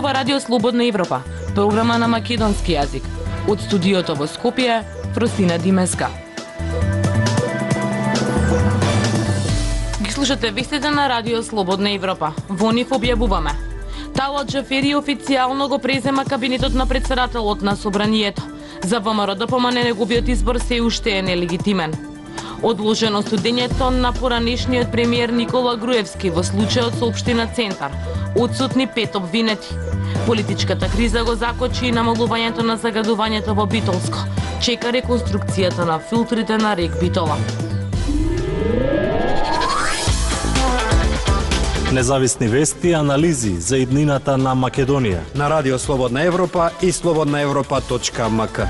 ова Радио Слободна Европа, програма на македонски јазик. Од студиото во Скопје, Фросина Димеска. Ги слушате вестите на Радио Слободна Европа. Во нив објавуваме: Талат Џафери официјално го презема кабинетот на претседателот на Собранието. За ВМРО ДПМН неговиот избор се уште е нелегитимен. Одложено студењето на поранешниот премиер Никола Груевски во случајот со општина Центар. Отсутни 5 обвинети. Политичката криза го закочи и намалувањето на загадувањето во Битолско. Чека реконструкцијата на филтрите на рек Битола. Независни вести и анализи за иднината на Македонија на Радио Слободна Европа и slobodnaevropa.mk.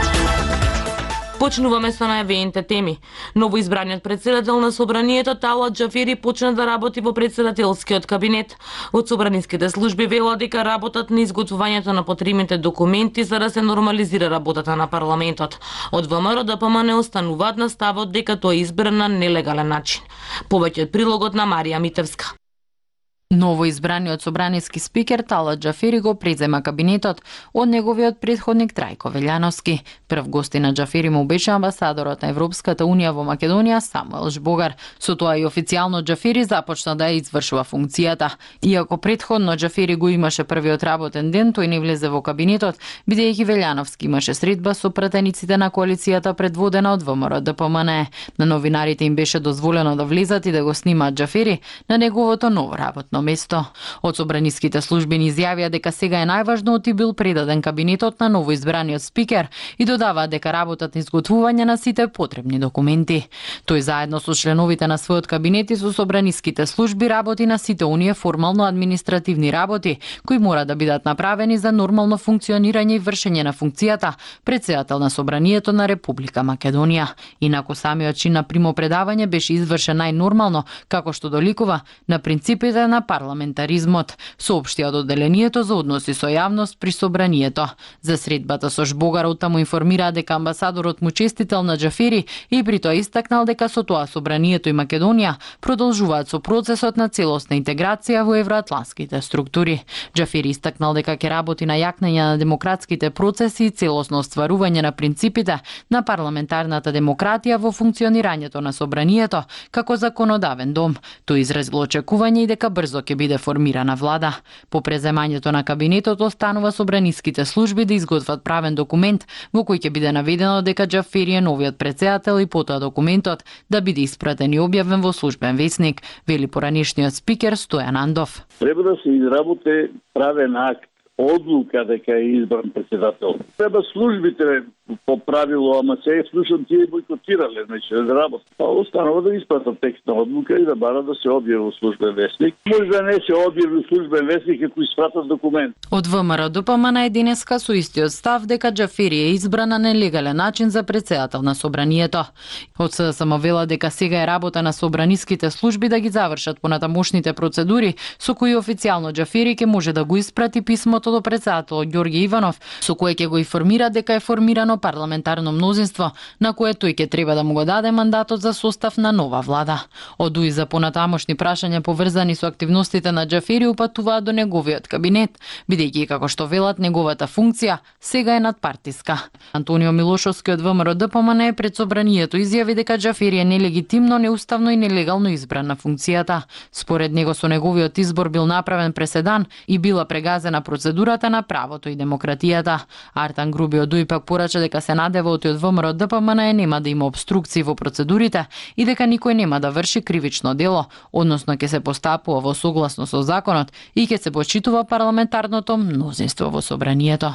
Почнуваме со најавените теми. Новоизбраниот претседател на Собранието Талат Џафери почна да работи во претседателскиот кабинет. Од собраниските служби велат дека работат на изготвувањето на потребните документи за да се нормализира работата на парламентот. Од ВМРО ДПМН остануваат на ставот дека тој е избран на нелегален начин. Повеќе од прилогот на Марија Митевска. Новоизбраниот собраниски спикер Талат Џафери го презема кабинетот од неговиот претходник Трајко Велјановски. Прв гости на Џафери му беше амбасадорот на Европската унија во Македонија Самуел Жбогар. Со тоа и официјално Џафери започна да ја извршува функцијата. Иако претходно Џафери го имаше првиот работен ден, тој не влезе во кабинетот, бидејќи Велјановски имаше средба со пратениците на коалицијата предводена од ВМРО ДПМН. На новинарите им беше дозволено да влезат и да го снимаат Џафери на неговото ново работно место. Од собраниските служби ни изјавија дека сега е најважно и бил предаден кабинетот на новоизбраниот спикер и додаваат дека работат на изготвување на сите потребни документи. Тој заедно со членовите на својот кабинет и со собраниските служби работи на сите оние формално административни работи кои мора да бидат направени за нормално функционирање и вршење на функцијата претседател на Собранието на Република Македонија. Инаку самиот чин на примопредавање беше извршен најнормално, како што доликува на принципите на парламентаризмот, соопштија од одделението за односи со јавност при Собранието. За средбата со Жбогар оттаму информираа дека амбасадорот му честител на Џафери и при тоа истакнал дека со тоа Собранието и Македонија продолжуваат со процесот на целосна интеграција во евроатлантските структури. Џафери истакнал дека ќе работи на јакнење на демократските процеси и целосно остварување на принципите на парламентарната демократија во функционирањето на Собранието како законодавен дом. Тој изразил очекување и дека брзо ќе биде формирана влада. По преземањето на кабинетот останува собраниските служби да изготват правен документ во кој ќе биде наведено дека Џафери е новиот претседател и потоа документот да биде испратен и објавен во службен весник, вели поранешниот спикер Стојан Андов. Треба да се изработи правен акт, одлука дека е избран претседател. Треба службите по правило, ама сега слушам тие бойкотирале, значи да работат. Па останува да испратат текст на одлука и да барат да се објави во службен весник. Може да не се објави во службен весник ако испратат документ. Од ВМРО ДПМН е денеска со истиот став дека Џафери е избран на нелегален начин за претседател на Собранието. Од СДСМ вела дека сега е работа на собраниските служби да ги завршат понатамошните процедури со кои официјално Џафери ќе може да го испрати писмото до претседателот Ѓорѓе Иванов, со кое ќе го информира дека е формирано парламентарно мнозинство, на кое тој ќе треба да му го даде мандатот за состав на нова влада. Одуи за понатамошни прашања поврзани со активностите на Џафери упатуваат до неговиот кабинет, бидејќи како што велат неговата функција сега е надпартиска. Антонио Милошовски од ВМРО ДПМН е пред Собранието изјави дека Џафери е нелегитимно, неуставно и нелегално избран на функцијата. Според него со неговиот избор бил направен преседан и била прегазена процедурата на правото и демократијата. Артан Груби одуи пак порача дека се надева од ВМРО ДПМН нема да има обструкции во процедурите и дека никој нема да врши кривично дело, односно ќе се постапува во согласно со законот и ќе се почитува парламентарното мнозинство во Собранието.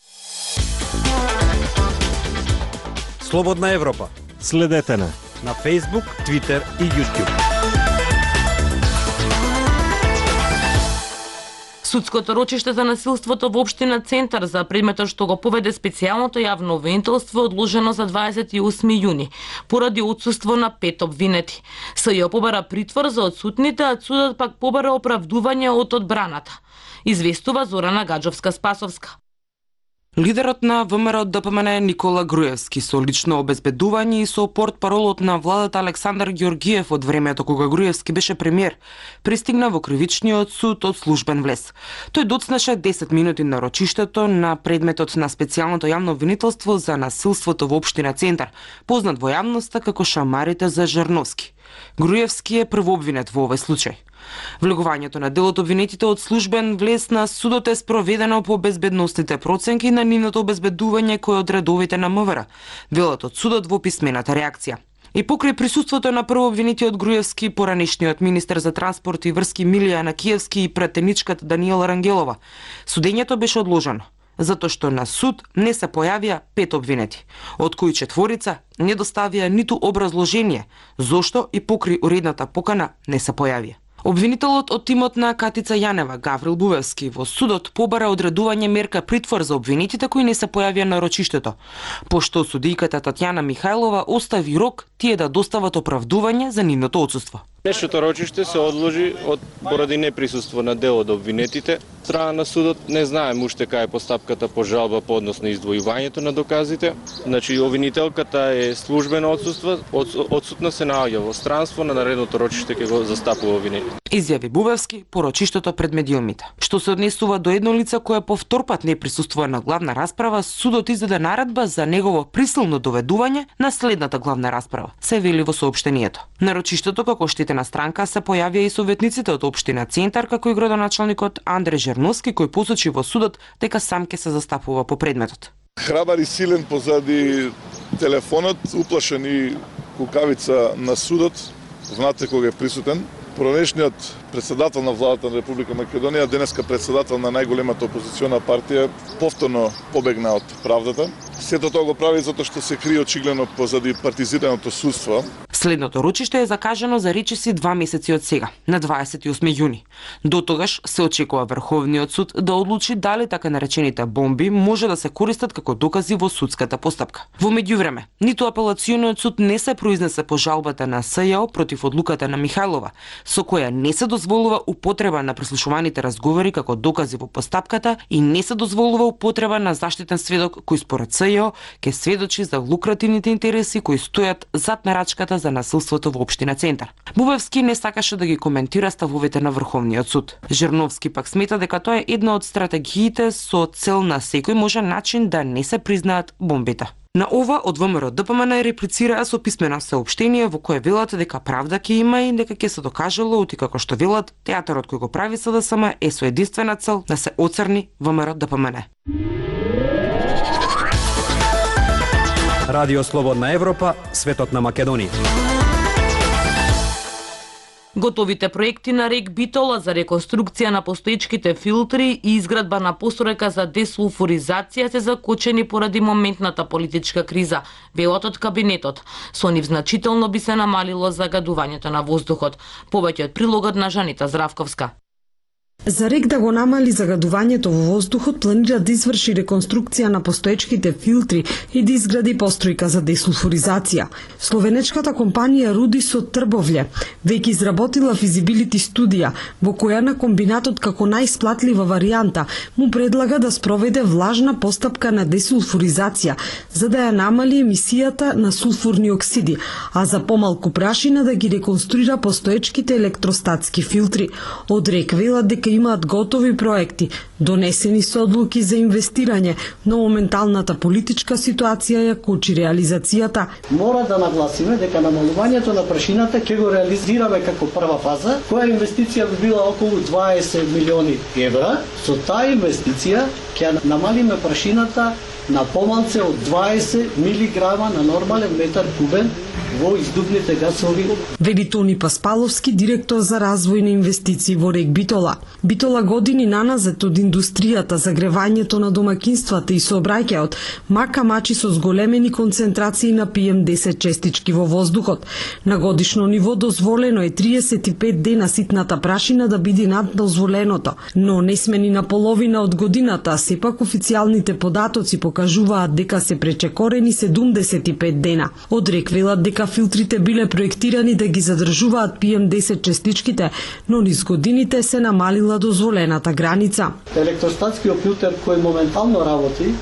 Слободна Европа. Следете на Facebook, Twitter и YouTube. Судското рочиште за насилството во општина Центар за предметот што го поведе специјалното јавно обвинителство одложено за 28 јуни, поради отсуство на 5 обвинети. СЈО побара притвор за отсутните, а судот пак побара оправдување од одбраната. Известува Зорана Гаджовска-Спасовска. Лидерот на ВМРО ДПМН Никола Груевски со лично обезбедување и со портпаролот на владата Александар Ѓоргиев од времето кога Груевски беше премиер, пристигна во кривичниот суд од службен влез. Тој доцнеше 10 минути на рочиштето на предметот на специјалното јавно обвинителство за насилството во општина Центар, познат во јавноста како шамарите за Жарновски. Груевски е првообвинет во овој случај. Влегувањето на дел од обвинетите од службен влез на судот е спроведено по безбедносните проценки на нивното обезбедување кој од редовите на МВР, велат од судот во писмената реакција. И покрај присуството на првообвинетиот Груевски, поранешниот министер за транспорт и врски Милија Накиевски и претеничката Даниела Рангелова, судењето беше одложено, затоа што на суд не се појавија 5 обвинети, од кои 4 не доставија ниту образложение зошто и покрај уредната покана не се појавија. Обвинителот од тимот на Катица Јанева, Гаврил Бувевски, во судот побара одредување мерка притвор за обвинетите кои не се појавија на рочиштето, пошто судијката Татјана Михајлова остави рок тие да достават оправдување за нивното отсуство. Днешното рочиште се одложи поради неприсуство на дел од обвинетите. Страна на судот не знаем уште кај е постапката по жалба по однос на издвојувањето на доказите. Значи, обвинителката е службено отсутство, отсутна се наоѓа во странство, на наредното рочиште ќе го застапува обвинетите. Изјави Бувевски по рочиштето пред медиумите. Што се однесува до едно лице кое по втор пат не присуствува на главна расправа, судот издаде наредба за негово присилно доведување на следната главна расправа, се вели во соопштението. На рочиштето како штетена странка се појавија и советниците од општина Центар, како и градоначалникот Андре Жерновски, кој посочи во судот дека сам ќе се застапува по предметот. Храбар и силен позади телефонот, уплашен и кукавица на судот, знаете кога е присутен. Поранешниот председател на владата на Република Македонија, денеска председател на најголемата опозициона партија, повторно побегна од правдата. Сето тоа го прави затоа што се крие очигледно позади партизираното судство. Следното рочиште е закажано за речиси 2 месеци од сега, на 28 јуни. До тогаш се очекува Врховниот суд да одлучи дали така наречените бомби може да се користат како докази во судската постапка. Во меѓувреме, ниту апелациониот суд не се произнесе по жалбата на СЈО против одлуката на Михајлова, со која не се дозволува употреба на преслушуваните разговори како докази во постапката и не се дозволува употреба на заштитен сведок кој според СЈО ќе сведочи за лукративните интереси кои стојат зад нарачката за насилството во општина Центар. Бувевски не сакаше да ги коментира ставовите на Врховниот суд. Жерновски пак смета дека тоа е една од стратегиите со цел на секој можен начин да не се признаат бомбите. На ова од ВМРО ДПМН реплицираа со писмено соопштение во кое велат дека правда ќе има и дека ќе се докажало ути како што велат театарот кој го прави СДСМ е со единствена цел да се оцрни ВМРО ДПМН. Радио Слободна Европа, светот на Македонија. Готовите проекти на РЕК Битола за реконструкција на постоечките филтри и изградба на постройка за десулфуризација се закочени поради моментната политичка криза, велат од кабинетот. Со нив значително би се намалило загадувањето на воздухот. Повеќе од прилогот на Жанита Здравковска. За РЕК да го намали загадувањето во воздухот, планира да изврши реконструкција на постоечките филтри и да изгради постројка за десулфуризација. Словенечката компанија Рудис од Трбовље веќе изработила физибилити студија во која на комбинатот како најисплатлива варијанта му предлага да спроведе влажна постапка на десулфуризација за да ја намали емисијата на сулфурни оксиди, а за помалку прашина да ги реконструира постоечките електростатски филтри. Од РЕК велат дека имаат готови проекти, донесени со одлуки за инвестирање, но моменталната политичка ситуација ја кочи реализацијата. Мора да нагласиме дека намалувањето на прашината ќе го реализираме како прва фаза, која инвестиција би била околу 20 милиони евра. Со таа инвестиција ќе намалиме прашината на помалце од 20 милиграма на нормален метар кубен во издувните гасови. Вели Тони Паспаловски, директор за развој на инвестиции во РЕК Битола. Битола години наназад од индустријата, загревањето на домакинствата и сообраќајот мака мачи со зголемени концентрации на PM10 честички во воздухот. На годишно ниво дозволено е 35 дена ситната прашина да биде над дозволеното, но не сме ни на половина од годината, сепак официјалните податоци покажуваат дека се пречекорени 75 дена. Од РЕК велат дека филтрите биле проектирани да ги задржуваат PM10 честичките, но низ годините се намалила дозволената граница. Електростатскиот филтер кој моментално работи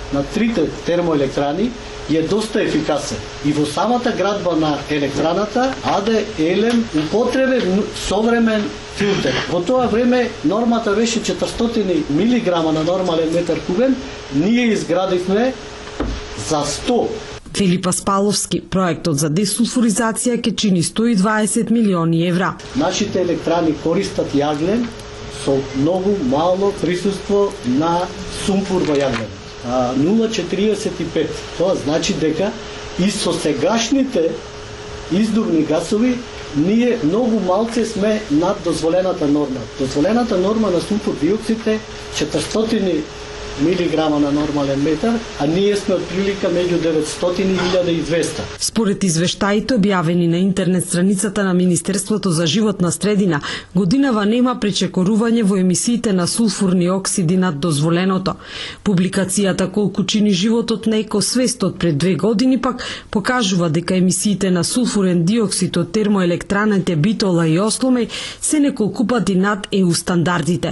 на трите термоелектрани е доста ефикасен. И во самата градба на електраната АД Елем употребе современ филтер. Во тоа време нормата беше 400 милиграма на нормален метар кубен, ние изградивме за 100. Филип Аспаловски, проектот за десулфуризација ќе чини 120 милиони евра. Нашите електрани користат јаглен со многу мало присуство на сумпур во јаглен. 0,45. Тоа значи дека и со сегашните издувни гасови ние многу малце сме над дозволената норма. Дозволената норма на сумпур диоксид е 400 милиграма на нормален метар, а ние сме отприлика меѓу 900 и 1200. Според извештаите објавени на интернет страницата на Министерството за животна средина, годинава нема пречекорување во емисиите на сулфурни оксиди над дозволеното. Публикацијата колку чини животот на екосвестот пред 2 години пак покажува дека емисиите на сулфурен диоксид од термоелектраните Битола и Осломеј се неколку пати над ЕУ стандардите.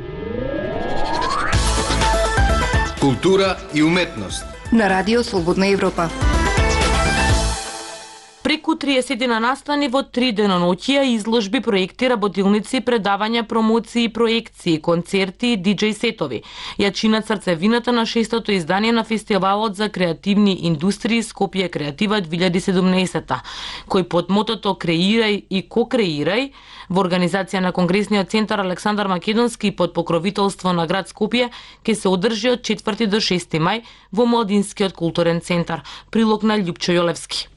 Култура и уметност. На Радио Слободна Европа. Преку 30 настани во 3 деноноќија, изложби, проекти, работилници, предавања, промоции, проекции, концерти и диџеј сетови ја чинат срцевината на 6-то издание на Фестивалот за креативни индустрии Скопје Креатива 2017, кој под мотото Креирај и ко-креирај во организација на Конгресниот центар Александар Македонски под покровителство на град Скопје ќе се одржи од 4 до 6 мај во Младинскиот културен центар. Прилог на Љупчо Јолевски.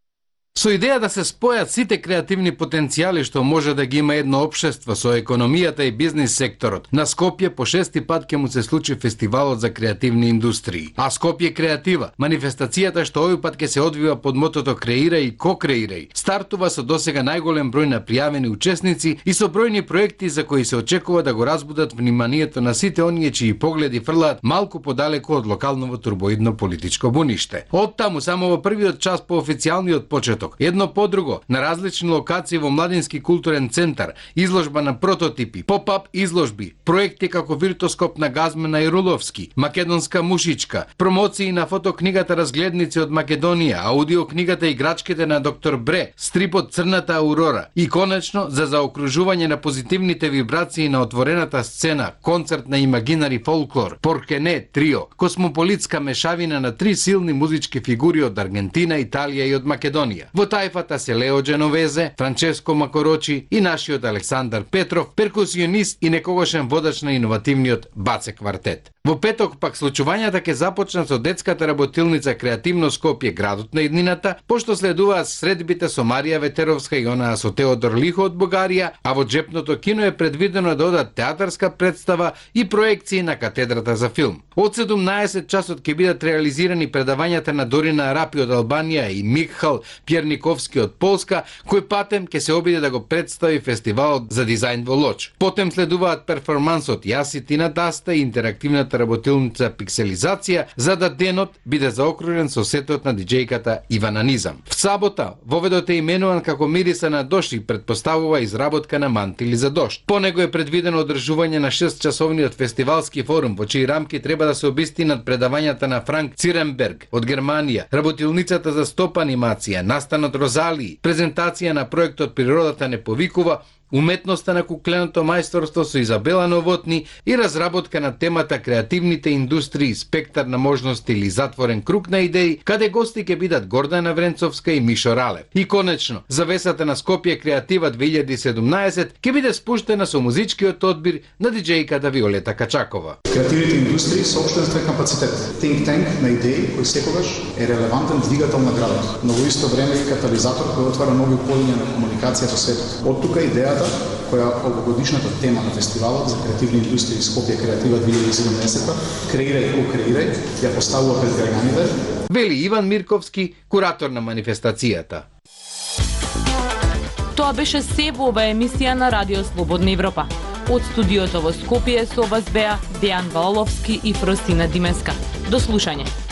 Со идеја да се спојат сите креативни потенцијали што може да ги има едно општество со економијата и бизнис секторот, на Скопје по 6-ти пат ќе му се случи Фестивалот за креативни индустрии. А Скопје Креатива, манифестацијата што овој пат ќе се одвива под мотото Креирај и ко-креирај, стартува со досега најголем број на пријавени учесници и со бројни проекти за кои се очекува да го разбудат вниманието на сите оние чии погледи фрлаат малку подалеку од локалново турбоидно политичко буниште. Од таму само во првиот час по официјалниот почеток, едно по друго, на различни локации во Младински културен центар, изложба на прототипи, поп-ап изложби, проекти како Виртоскоп на Газмена и Руловски, Македонска мушичка, промоции на фотокнигата Разгледници од Македонија, аудиокнигата Играчките на доктор Бре, стрипот Црната Аурора и конечно за заокружување на позитивните вибрации на отворената сцена, концерт на имагинари фолклор, Поркене трио, космополитска мешавина на 3 силни музички фигури од Аргентина, Италија и од Македонија. Во тајфата се Лео Дженовезе, Франческо Макорочи и нашиот Александар Петров, перкусионист и некогашен водач на иновативниот Баце квартет. Во петок пак случувањата ќе започнат со детската работилница Креативно Скопје, градот на иднината, пошто следуваат средбите со Марија Ветеровска и онаа со Теодор Лихо од Бугарија, а во джепното кино е предвидено да одат театарска представа и проекции на катедрата за филм. Од 17 часот ќе бидат реализирани предавањата на Дорина Арапи од Албанија и Михал Пјерниковски од Полска, кој патем ќе се обиде да го представи фестивалот за дизајн во Лоч. Потем следуваат перформансот Јас и ти на даста и интерактивната работилница Пикселизација, за да денот биде заокружен со сетот на диџејката Ивана Низам. В сабота воведот е именуван како Мириса на дожд и предпоставува изработка на мантили за дожд. По него е предвидено одржување на 6-часовниот фестивалски форум, во чии рамки треба да се обистинат предавањата на Франк Циренберг од Германија, работилницата за стоп анимација, настанот Розалии, презентација на проектот Природата не повикува, уметноста на кукленото мајсторство со Изабела Новотни и разработка на темата креативните индустрии, спектар на можности или затворен круг на идеи, каде гости ќе бидат Гордана Вренцовска и Мишо Ралев. И конечно, завесата на Скопје Креатива 2017 ќе биде спуштена со музичкиот одбир на диџејката Виолета Качакова. Креативните индустрии со општествен капацитет, think tank на идеи кој секогаш е релевантен двигател на градот, но во исто време и катализатор кој отвара нови полиња на комуникација со светот. Од тука идејата која овогодишната тема на фестивалот за креативни индустрии Скопје Креатива 2017 Креирај и ко-креирај ја поставува пред граѓаните, вели Иван Мирковски, куратор на манифестацијата. Тоа беше се во оваа емисија на Радио Слободна Европа. Од студиото во Скопје со вас беа Дејан Валовски и Фростина Димеска. До слушање.